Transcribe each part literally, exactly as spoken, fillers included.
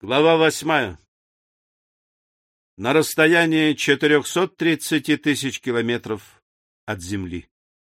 Глава восьмая. На расстоянии четырехсот тридцати тысяч километров от Земли.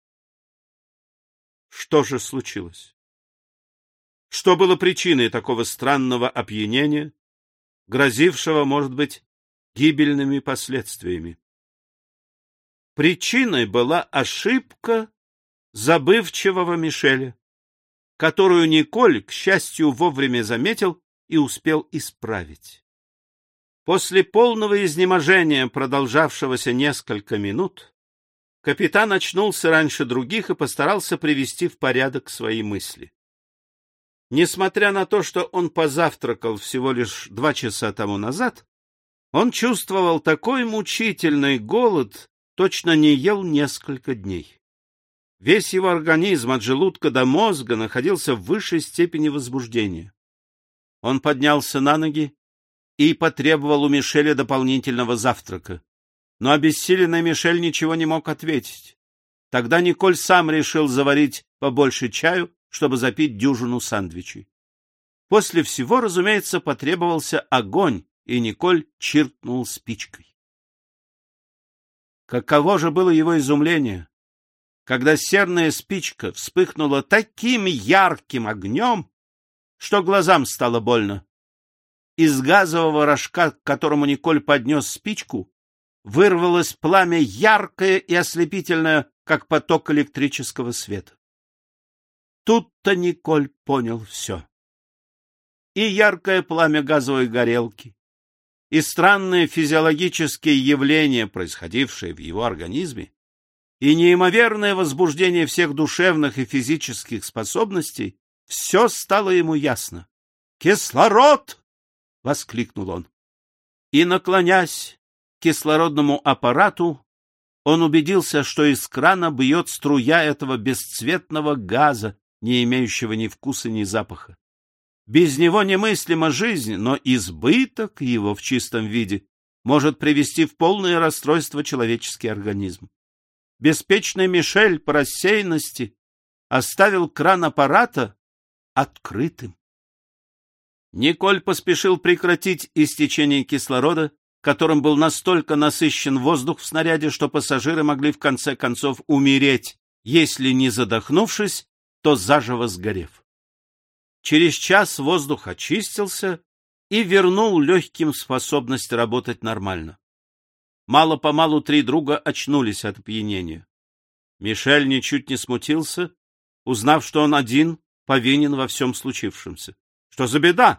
Что же случилось? Что было причиной такого странного опьянения, грозившего, может быть, гибельными последствиями? Причиной была ошибка забывчивого Мишеля, которую Николь, к счастью, вовремя заметил и успел исправить. После полного изнеможения, продолжавшегося несколько минут, капитан очнулся раньше других и постарался привести в порядок свои мысли. Несмотря на то, что он позавтракал всего лишь два часа тому назад, он чувствовал такой мучительный голод, точно не ел несколько дней. Весь его организм от желудка до мозга находился в высшей степени возбуждения. Он поднялся на ноги и потребовал у Мишеля дополнительного завтрака. Но обессиленный Мишель ничего не мог ответить. Тогда Николь сам решил заварить побольше чаю, чтобы запить дюжину сандвичей. После всего, разумеется, потребовался огонь, и Николь чиркнул спичкой. Каково же было его изумление, когда серная спичка вспыхнула таким ярким огнем, что глазам стало больно. Из газового рожка, к которому Николь поднес спичку, вырвалось пламя яркое и ослепительное, как поток электрического света. Тут-то Николь понял все. И яркое пламя газовой горелки, и странные физиологические явления, происходившие в его организме, и неимоверное возбуждение всех душевных и физических способностей, все стало ему ясно. «Кислород!» — воскликнул он. И, наклонясь к кислородному аппарату, он убедился, что из крана бьет струя этого бесцветного газа, не имеющего ни вкуса, ни запаха. Без него немыслима жизнь, но избыток его в чистом виде может привести в полное расстройство человеческий организм. Беспечный Мишель по рассеянности оставил кран аппарата открытым. Николь поспешил прекратить истечение кислорода, которым был настолько насыщен воздух в снаряде, что пассажиры могли в конце концов умереть, если не задохнувшись, то заживо сгорев. Через час воздух очистился и вернул легким способность работать нормально. Мало-помалу три друга очнулись от опьянения. Мишель ничуть не смутился, узнав, что он один повинен во всем случившемся. Что за беда?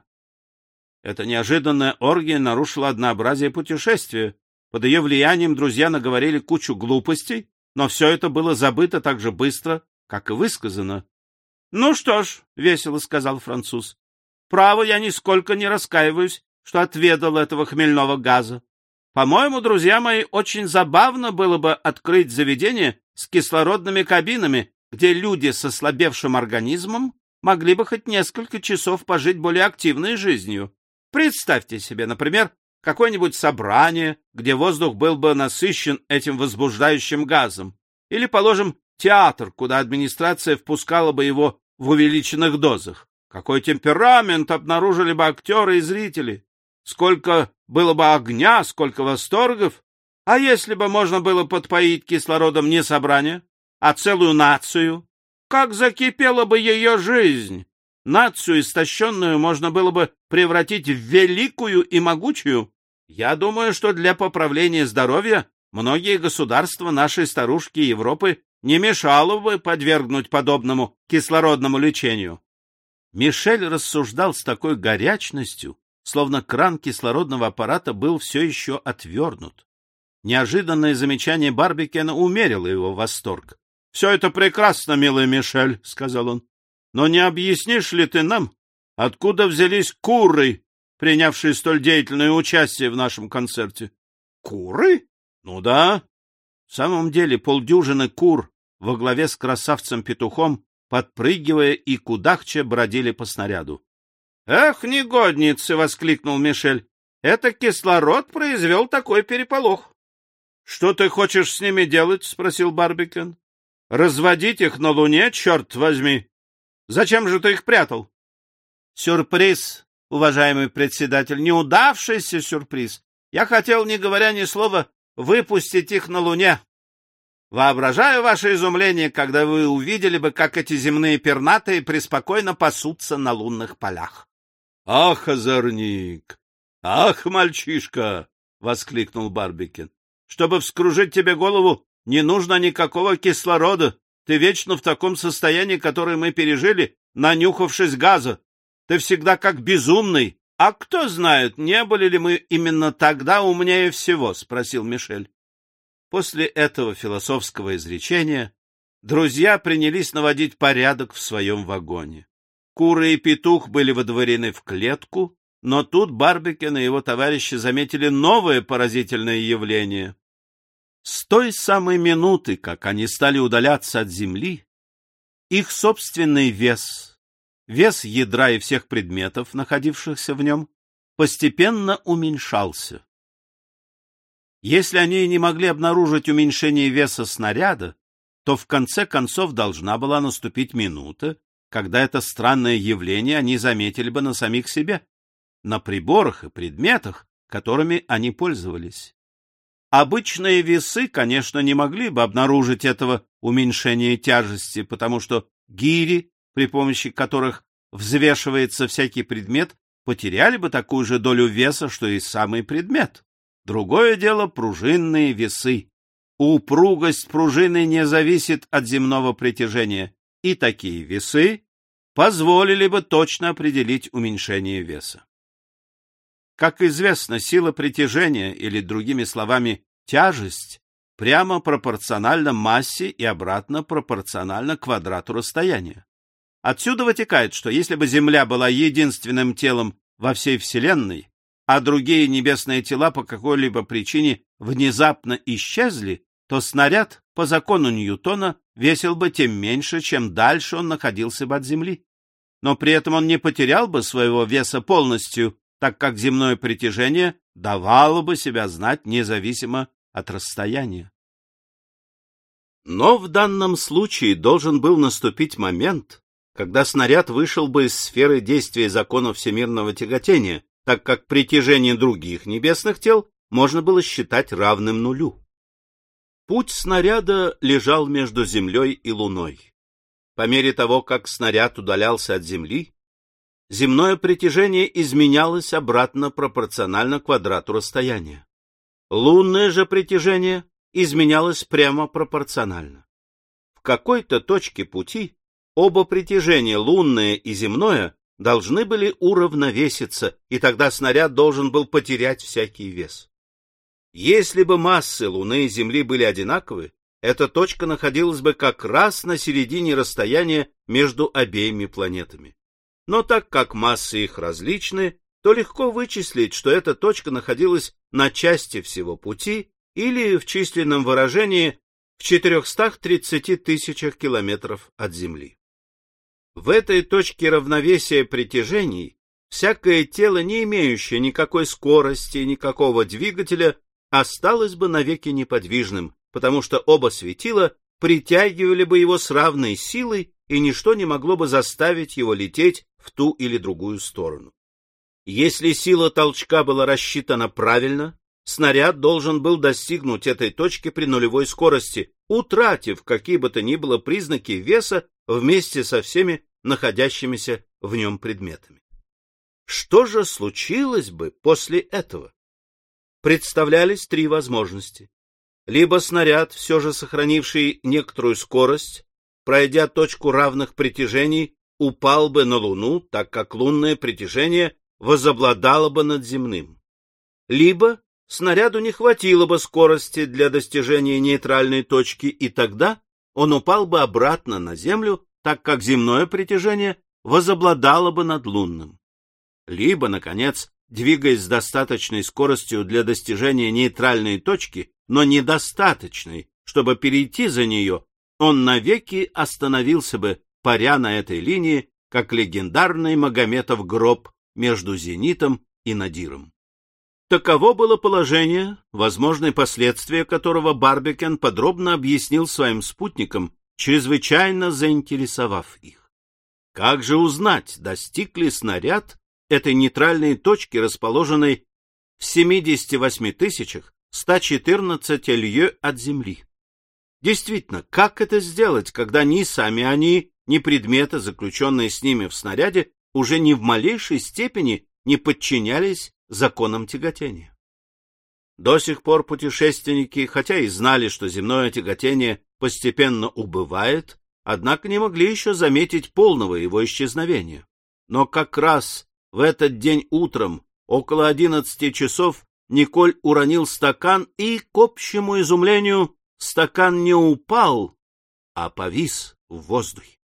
Эта неожиданная оргия нарушила однообразие путешествия. Под ее влиянием друзья наговорили кучу глупостей, но все это было забыто так же быстро, как и высказано. — Ну что ж, — весело сказал француз, — право, я нисколько не раскаиваюсь, что отведал этого хмельного газа. По-моему, друзья мои, очень забавно было бы открыть заведение с кислородными кабинами, где люди с ослабевшим организмом могли бы хоть несколько часов пожить более активной жизнью. Представьте себе, например, какое-нибудь собрание, где воздух был бы насыщен этим возбуждающим газом. Или, положим, театр, куда администрация впускала бы его в увеличенных дозах. Какой темперамент обнаружили бы актеры и зрители! Сколько было бы огня, сколько восторгов! А если бы можно было подпоить кислородом не собрание, а целую нацию? Как закипела бы ее жизнь! Нацию истощенную можно было бы превратить в великую и могучую. Я думаю, что для поправления здоровья многие государства нашей старушки Европы не мешало бы подвергнуть подобному кислородному лечению. Мишель рассуждал с такой горячностью, словно кран кислородного аппарата был все еще отвернут. Неожиданное замечание Барбекена умерило его восторг. — Все это прекрасно, милый Мишель, — сказал он. — Но не объяснишь ли ты нам, откуда взялись куры, принявшие столь деятельное участие в нашем концерте? — Куры? Ну да. В самом деле полдюжины кур во главе с красавцем-петухом, подпрыгивая и кудахча, бродили по снаряду. — Эх, негодницы! — воскликнул Мишель. — Это кислород произвел такой переполох. — Что ты хочешь с ними делать? — спросил Барбекен. — Разводить их на Луне, черт возьми! Зачем же ты их прятал? — Сюрприз! уважаемый председатель, неудавшийся сюрприз. Я хотел, не говоря ни слова, выпустить их на Луне. Воображаю ваше изумление, когда вы увидели бы, как эти земные пернатые преспокойно пасутся на лунных полях. — Ах, озорник! Ах, мальчишка! — воскликнул Барбикен. — Чтобы вскружить тебе голову, не нужно никакого кислорода. Ты вечно в таком состоянии, которое мы пережили, нанюхавшись газа. Ты всегда как безумный. — А кто знает, не были ли мы именно тогда умнее всего? — спросил Мишель. После этого философского изречения друзья принялись наводить порядок в своем вагоне. Кура и петух были водворены в клетку, но тут Барбикен и его товарищи заметили новое поразительное явление. С той самой минуты, как они стали удаляться от Земли, их собственный вес, вес ядра и всех предметов, находившихся в нем, постепенно уменьшался. Если они не могли обнаружить уменьшение веса снаряда, то в конце концов должна была наступить минута, когда это странное явление они заметили бы на самих себе, на приборах и предметах, которыми они пользовались. Обычные весы, конечно, не могли бы обнаружить этого уменьшения тяжести, потому что гири, при помощи которых взвешивается всякий предмет, потеряли бы такую же долю веса, что и самый предмет. Другое дело — пружинные весы. Упругость пружины не зависит от земного притяжения, и такие весы позволили бы точно определить уменьшение веса. Как известно, сила притяжения, или, другими словами, тяжесть, прямо пропорциональна массе и обратно пропорциональна квадрату расстояния. Отсюда вытекает, что если бы Земля была единственным телом во всей Вселенной, а другие небесные тела по какой-либо причине внезапно исчезли, то снаряд, по закону Ньютона, весил бы тем меньше, чем дальше он находился бы от Земли. Но при этом он не потерял бы своего веса полностью, так как земное притяжение давало бы себя знать независимо от расстояния. Но в данном случае должен был наступить момент, когда снаряд вышел бы из сферы действия закона всемирного тяготения, так как притяжение других небесных тел можно было считать равным нулю. Путь снаряда лежал между Землей и Луной. По мере того, как снаряд удалялся от Земли, земное притяжение изменялось обратно пропорционально квадрату расстояния. Лунное же притяжение изменялось прямо пропорционально. В какой-то точке пути оба притяжения, лунное и земное, должны были уравновеситься, и тогда снаряд должен был потерять всякий вес. Если бы массы Луны и Земли были одинаковы, эта точка находилась бы как раз на середине расстояния между обеими планетами. Но так как массы их различны, то легко вычислить, что эта точка находилась на части всего пути или в численном выражении в четырехстах тридцати тысячах километров от Земли. В этой точке равновесия притяжений всякое тело, не имеющее никакой скорости и никакого двигателя, осталось бы навеки неподвижным, потому что оба светила притягивали бы его с равной силой, и ничто не могло бы заставить его лететь в ту или другую сторону. Если сила толчка была рассчитана правильно, снаряд должен был достигнуть этой точки при нулевой скорости, утратив какие бы то ни было признаки веса вместе со всеми находящимися в нем предметами. Что же случилось бы после этого? Представлялись три возможности. Либо снаряд, все же сохранивший некоторую скорость, пройдя точку равных притяжений, упал бы на Луну, так как лунное притяжение возобладало бы над земным. Либо снаряду не хватило бы скорости для достижения нейтральной точки, и тогда он упал бы обратно на Землю, так как земное притяжение возобладало бы над лунным. Либо, наконец, двигаясь с достаточной скоростью для достижения нейтральной точки, но недостаточной, чтобы перейти за нее, он навеки остановился бы, паря на этой линии, как легендарный Магометов гроб между зенитом и надиром. Таково было положение, возможные последствия которого Барбикен подробно объяснил своим спутникам, чрезвычайно заинтересовав их. Как же узнать, достиг ли снаряд этой нейтральной точки, расположенной в семидесяти восьми тысячах ста четырнадцати лье от Земли. Действительно, как это сделать, когда ни сами они, ни предметы, заключенные с ними в снаряде, уже ни в малейшей степени не подчинялись законам тяготения? До сих пор путешественники, хотя и знали, что земное тяготение постепенно убывает, однако не могли еще заметить полного его исчезновения. Но как раз в этот день утром, около одиннадцати часов, Николь уронил стакан, и, к общему изумлению, стакан не упал, а повис в воздухе.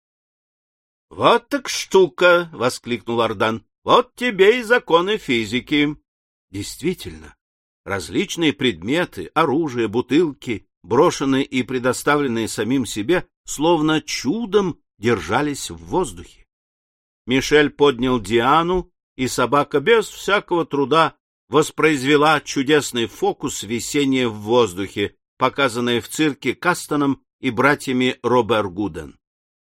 — Вот так штука! — воскликнул Ардан. — Вот тебе и законы физики. Действительно, различные предметы, оружие, бутылки, брошенные и предоставленные самим себе, словно чудом держались в воздухе. Мишель поднял Диану, и собака без всякого труда воспроизвела чудесный фокус висения в воздухе, показанный в цирке Кастоном и братьями Робер-Гуден.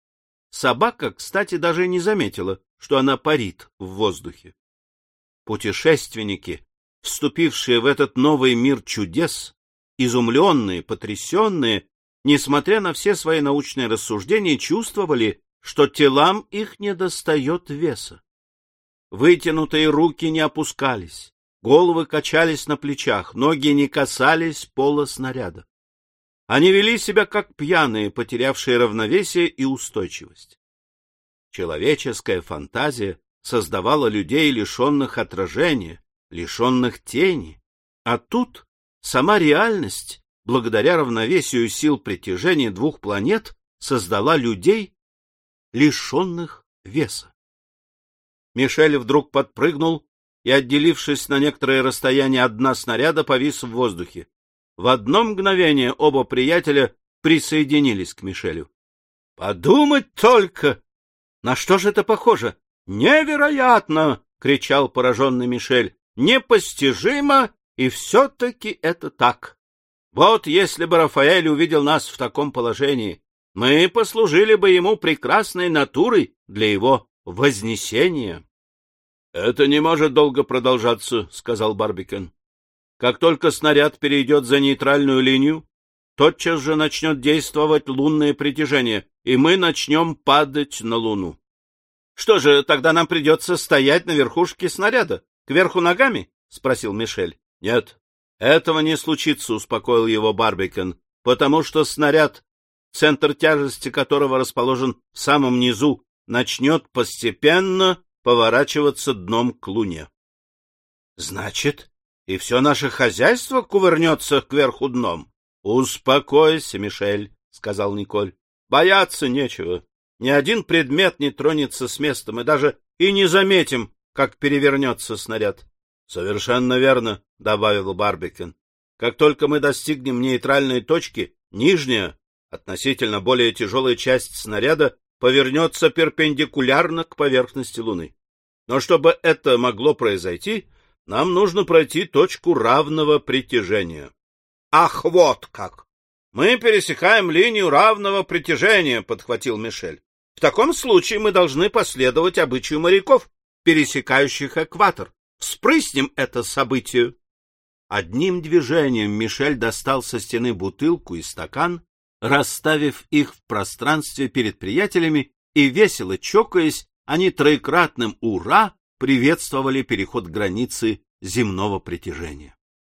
Собака, кстати, даже не заметила, что она парит в воздухе. Путешественники, вступившие в этот новый мир чудес, изумленные, потрясенные, несмотря на все свои научные рассуждения, чувствовали, что телам их недостает веса. Вытянутые руки не опускались, головы качались на плечах, ноги не касались пола снаряда. Они вели себя как пьяные, потерявшие равновесие и устойчивость. Человеческая фантазия создавала людей, лишенных отражения, лишенных тени, а тут сама реальность, благодаря равновесию сил притяжения двух планет, создала людей, лишенных веса. Мишель вдруг подпрыгнул и, отделившись на некоторое расстояние от дна снаряда, повис в воздухе. В одно мгновение оба приятеля присоединились к Мишелю. — Подумать только! На что же это похоже? — Невероятно! — кричал пораженный Мишель. — Непостижимо, и все-таки это так. Вот если бы Рафаэль увидел нас в таком положении, мы послужили бы ему прекрасной натурой для его вознесения. — Это не может долго продолжаться, — сказал Барбикен. — Как только снаряд перейдет за нейтральную линию, тотчас же начнет действовать лунное притяжение, и мы начнем падать на Луну. — Что же, тогда нам придется стоять на верхушке снаряда, кверху ногами? — спросил Мишель. — Нет, этого не случится, — успокоил его Барбикен, — потому что снаряд, центр тяжести которого расположен в самом низу, начнет постепенно поворачиваться дном к Луне. — Значит, и все наше хозяйство кувырнется кверху дном? — Успокойся, Мишель, — сказал Николь. — Бояться нечего. Ни один предмет не тронется с места, мы даже и не заметим, как перевернется снаряд. — Совершенно верно, — добавил Барбикен. — Как только мы достигнем нейтральной точки, нижняя, относительно более тяжелая часть снаряда повернется перпендикулярно к поверхности Луны. Но чтобы это могло произойти, нам нужно пройти точку равного притяжения. — Ах, вот как! Мы пересекаем линию равного притяжения, — подхватил Мишель. — В таком случае мы должны последовать обычаю моряков, пересекающих экватор. Вспрыснем это событие. Одним движением Мишель достал со стены бутылку и стакан, расставив их в пространстве перед приятелями, и, весело чокаясь, они троекратным «Ура!» приветствовали переход границы земного притяжения.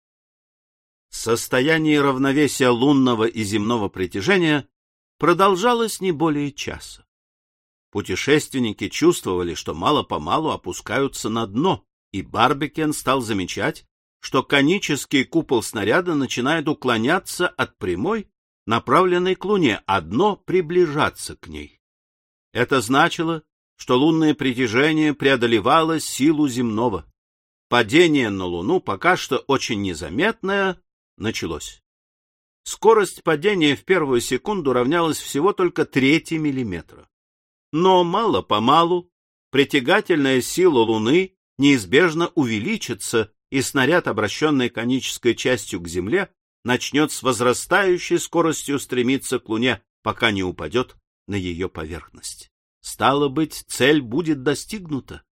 Состояние равновесия лунного и земного притяжения продолжалось не более часа. Путешественники чувствовали, что мало-помалу опускаются на дно, и Барбикен стал замечать, что конический купол снаряда начинает уклоняться от прямой, направленной к Луне, а дно приближаться к ней. Это значило, что лунное притяжение преодолевало силу земного. Падение на Луну, пока что очень незаметное, началось. Скорость падения в первую секунду равнялась всего только трети миллиметра. Но мало-помалу притягательная сила Луны неизбежно увеличится, и снаряд, обращенный конической частью к Земле, начнет с возрастающей скоростью стремиться к Луне, пока не упадет на ее поверхность. Стало быть, цель будет достигнута.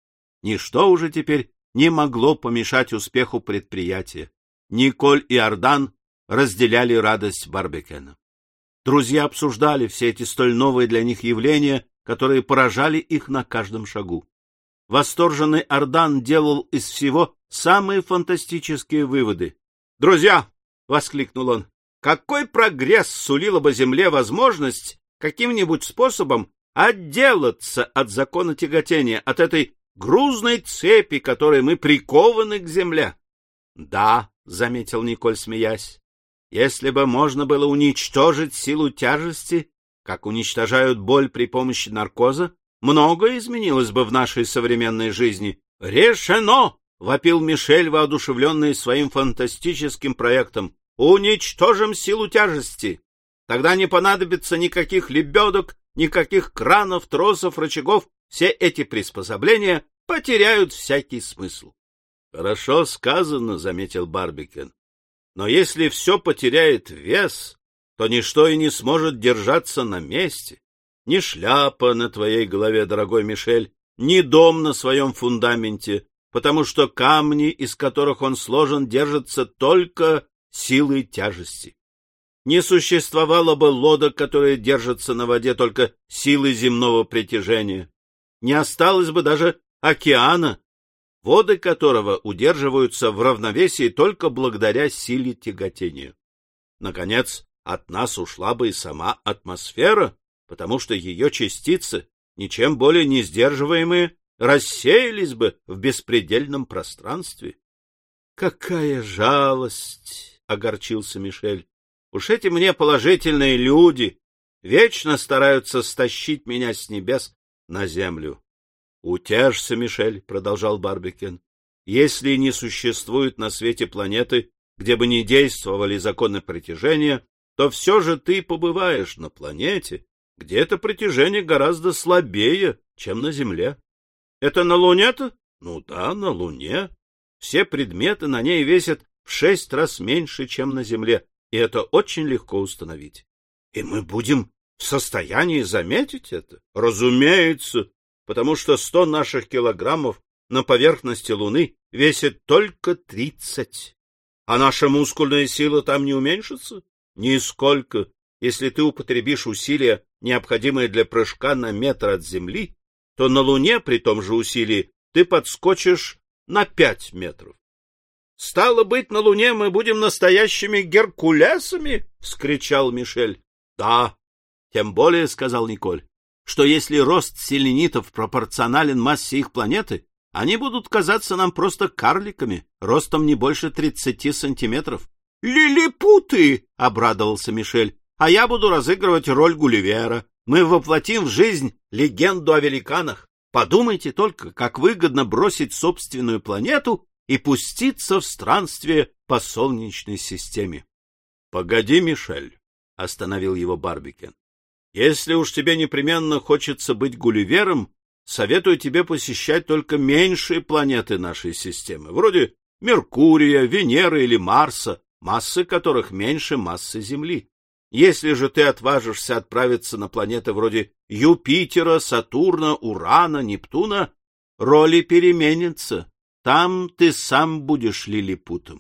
Ничто уже теперь не могло помешать успеху предприятия. Николь и Ардан разделяли радость Барбекена. Друзья обсуждали все эти столь новые для них явления, которые поражали их на каждом шагу. Восторженный Ардан делал из всего самые фантастические выводы. «Друзья!» — воскликнул он. «Какой прогресс сулила бы Земле возможность каким-нибудь способом отделаться от закона тяготения, от этой грузной цепи, которой мы прикованы к Земле!» «Да», — заметил Николь, смеясь, — «если бы можно было уничтожить силу тяжести, как уничтожают боль при помощи наркоза, многое изменилось бы в нашей современной жизни». «Решено!» — вопил Мишель, воодушевленный своим фантастическим проектом. «Уничтожим силу тяжести! Тогда не понадобится никаких лебедок, никаких кранов, тросов, рычагов. Все эти приспособления потеряют всякий смысл». «Хорошо сказано», — заметил Барбекен. «Но если все потеряет вес, то ничто и не сможет держаться на месте. Ни шляпа на твоей голове, дорогой Мишель, ни дом на своем фундаменте, потому что камни, из которых он сложен, держатся только силой тяжести. Не существовало бы лодок, которые держатся на воде только силой земного притяжения. Не осталось бы даже океана, воды которого удерживаются в равновесии только благодаря силе тяготения. Наконец, от нас ушла бы и сама атмосфера, потому что ее частицы, ничем более не сдерживаемые, рассеялись бы в беспредельном пространстве. — Какая жалость! — огорчился Мишель. — Уж эти мне положительные люди вечно стараются стащить меня с небес на землю. — Утешься, Мишель, — продолжал Барбекен. — Если не существует на свете планеты, где бы не действовали законы притяжения, то все же ты побываешь на планете, где это притяжение гораздо слабее, чем на Земле. Это на Луне-то? Ну да, на Луне. Все предметы на ней весят в шесть раз меньше, чем на Земле, и это очень легко установить. И мы будем в состоянии заметить это? Разумеется, потому что сто наших килограммов на поверхности Луны весит только тридцать. А наша мускульная сила там не уменьшится? Нисколько. Если ты употребишь усилия, необходимые для прыжка на метр от Земли, то на Луне при том же усилии ты подскочишь на пять метров. — Стало быть, на Луне мы будем настоящими Геркулесами? — вскричал Мишель. — Да, тем более, — сказал Николь, — что если рост селенитов пропорционален массе их планеты, они будут казаться нам просто карликами, ростом не больше тридцати сантиметров. — Лилипуты! — обрадовался Мишель. — А я буду разыгрывать роль Гулливера. Мы воплотим в жизнь легенду о великанах. Подумайте только, как выгодно бросить собственную планету и пуститься в странствие по Солнечной системе. — Погоди, Мишель, — остановил его Барбекен. — Если уж тебе непременно хочется быть Гулливером, советую тебе посещать только меньшие планеты нашей системы, вроде Меркурия, Венеры или Марса, массы которых меньше массы Земли. Если же ты отважишься отправиться на планеты вроде Юпитера, Сатурна, Урана, Нептуна, роли переменятся. Там ты сам будешь лилипутом.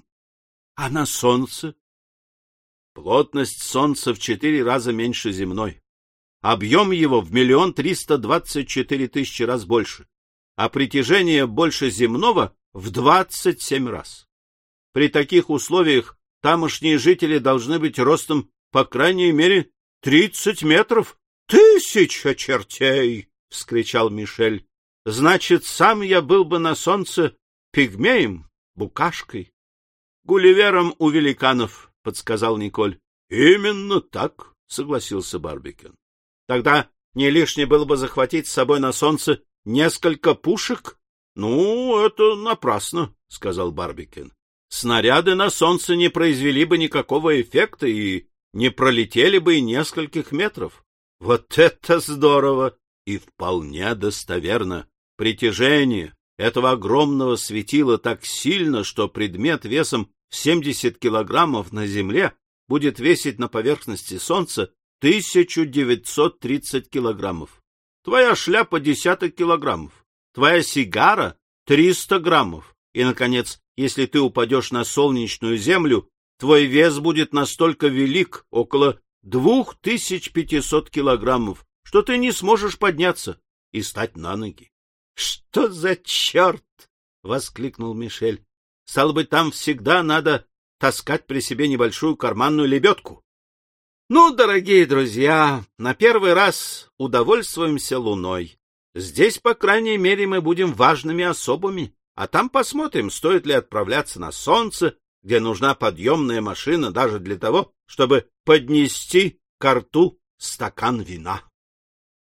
А на Солнце? Плотность Солнца в четыре раза меньше земной. Объем его в миллион триста двадцать четыре тысячи раз больше, а притяжение больше земного в двадцать семь раз. При таких условиях тамошние жители должны быть ростом по крайней мере тридцать метров. — Тысяча чертей! — вскричал Мишель. — Значит, сам я был бы на Солнце пигмеем, букашкой. — Гулливером у великанов, — подсказал Николь. — Именно так, — согласился Барбекен. — Тогда не лишне было бы захватить с собой на Солнце несколько пушек? — Ну, это напрасно, — сказал Барбекен. — Снаряды на Солнце не произвели бы никакого эффекта и не пролетели бы и нескольких метров. Вот это здорово! И вполне достоверно. Притяжение этого огромного светила так сильно, что предмет весом в семьдесят килограммов на Земле будет весить на поверхности Солнца тысячу девятьсот тридцать килограммов. Твоя шляпа — десяток килограммов. Твоя сигара триста граммов. И, наконец, если ты упадешь на солнечную землю, твой вес будет настолько велик, около двух тысяч пятисот килограммов, что ты не сможешь подняться и стать на ноги. — Что за черт! — воскликнул Мишель. — Стало быть, там всегда надо таскать при себе небольшую карманную лебедку. Ну, дорогие друзья, на первый раз удовольствуемся Луной. Здесь, по крайней мере, мы будем важными особами, а там посмотрим, стоит ли отправляться на Солнце, где нужна подъемная машина даже для того, чтобы поднести ко рту стакан вина.